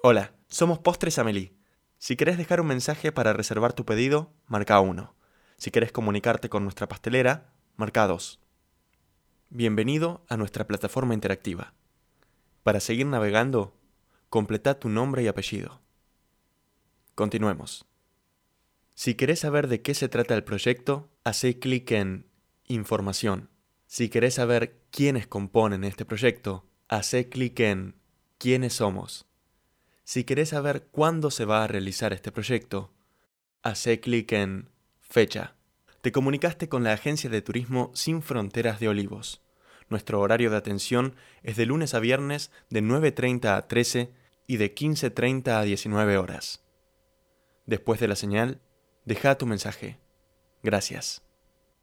Hola, somos Postres Amélie. Si querés dejar un mensaje para reservar tu pedido, marca 1. Si querés comunicarte con nuestra pastelera, marca 2. Bienvenido a nuestra plataforma interactiva. Para seguir navegando, completa tu nombre y apellido. Continuemos. Si querés saber de qué se trata el proyecto, hacé clic en Información. Si querés saber quiénes componen este proyecto, hacé clic en ¿Quiénes somos? Si querés saber cuándo se va a realizar este proyecto, hacé clic en Fecha. Te comunicaste con la Agencia de Turismo Sin Fronteras de Olivos. Nuestro horario de atención es de lunes a viernes de 9:30 a 13 y de 15:30 a 19 horas. Después de la señal, deja tu mensaje. Gracias.